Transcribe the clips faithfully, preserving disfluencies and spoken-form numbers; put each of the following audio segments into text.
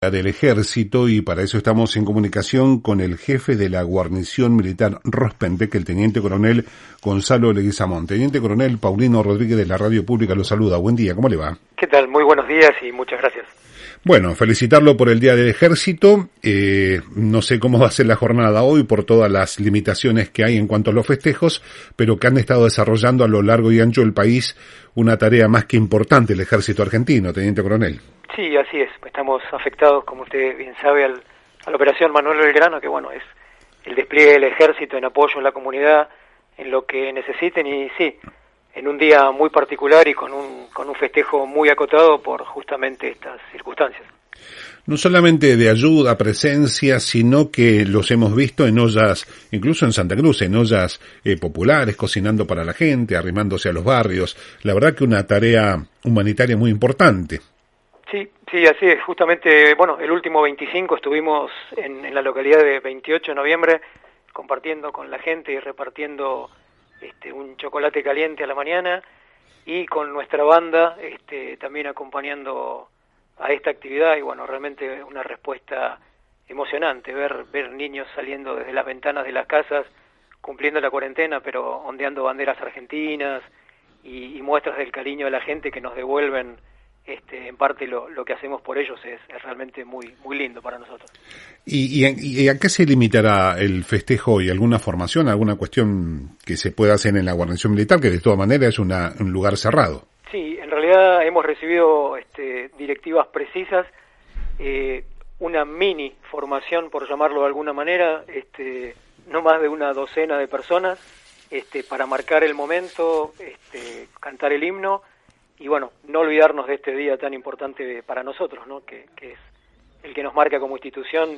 Del ejército, y para eso estamos en comunicación con el jefe de la guarnición militar Rospentec, el teniente coronel Gonzalo Leguizamón. Teniente coronel, Paulino Rodríguez de la Radio Pública lo saluda. Buen día, ¿cómo le va? ¿Qué tal? Muy buenos días y muchas gracias. Bueno, felicitarlo por el Día del Ejército. Eh, no sé cómo va a ser la jornada hoy por todas las limitaciones que hay en cuanto a los festejos, pero que han estado desarrollando a lo largo y ancho del país una tarea más que importante el Ejército Argentino, teniente coronel. Sí, así es. Estamos afectados, como usted bien sabe, al, a la operación Manuel Belgrano, que bueno, es el despliegue del ejército en apoyo a la comunidad, en lo que necesiten, y sí, en un día muy particular y con un, con un festejo muy acotado por justamente estas circunstancias. No solamente de ayuda, presencia, sino que los hemos visto en ollas, incluso en Santa Cruz, en ollas eh, populares, cocinando para la gente, arrimándose a los barrios. La verdad que una tarea humanitaria muy importante. Sí, sí, así es. Justamente, bueno, el último veinticinco estuvimos en, en la localidad de veintiocho de noviembre compartiendo con la gente y repartiendo este, un chocolate caliente a la mañana, y con nuestra banda este, también acompañando a esta actividad, y bueno, realmente una respuesta emocionante, ver, ver niños saliendo desde las ventanas de las casas, cumpliendo la cuarentena, pero ondeando banderas argentinas y, y muestras del cariño de la gente que nos devuelven. Este, en parte lo, lo que hacemos por ellos es, es realmente muy muy lindo para nosotros. ¿Y, y, ¿Y a qué se limitará el festejo hoy? ¿Alguna formación, alguna cuestión que se pueda hacer en la guarnición militar, que de todas maneras es una, un lugar cerrado? Sí, en realidad hemos recibido este, directivas precisas, eh, una mini formación, por llamarlo de alguna manera, este, no más de una docena de personas, este, para marcar el momento, este, cantar el himno. Y bueno, no olvidarnos de este día tan importante para nosotros, ¿no? Que, que es el que nos marca como institución,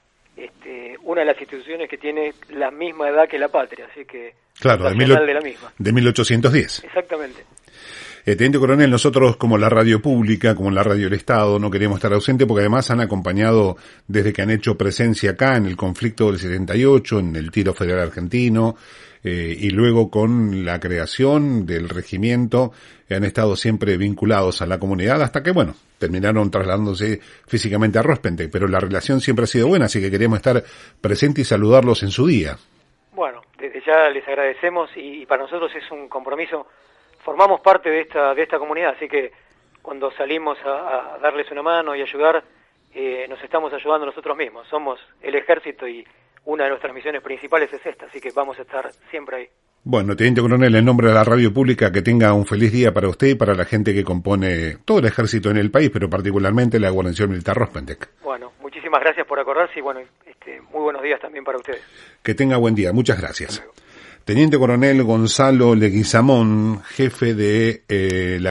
este, una de las instituciones que tiene la misma edad que la patria, así que claro, de, mil, de la misma. De mil ochocientos diez. Exactamente. Eh, Teniente Coronel, nosotros como la radio pública, como la radio del Estado, no queremos estar ausentes porque además han acompañado desde que han hecho presencia acá en el conflicto del setenta y ocho, en el tiro federal argentino, eh, y luego con la creación del regimiento, eh, han estado siempre vinculados a la comunidad hasta que, bueno, terminaron trasladándose físicamente a Rospentec, pero la relación siempre ha sido buena, así que queremos estar presentes y saludarlos en su día. Bueno, desde ya les agradecemos y, y para nosotros es un compromiso. Formamos parte de esta de esta comunidad, así que cuando salimos a, a darles una mano y ayudar, eh, nos estamos ayudando nosotros mismos. Somos el ejército y una de nuestras misiones principales es esta, así que vamos a estar siempre ahí. Bueno, Teniente Coronel, en nombre de la Radio Pública, que tenga un feliz día para usted y para la gente que compone todo el ejército en el país, pero particularmente la Guarnición Militar Rospentec. Bueno, muchísimas gracias por acordarse y bueno, este, muy buenos días también para ustedes. Que tenga buen día, muchas gracias. Teniente Coronel Gonzalo Leguizamón, jefe de eh, la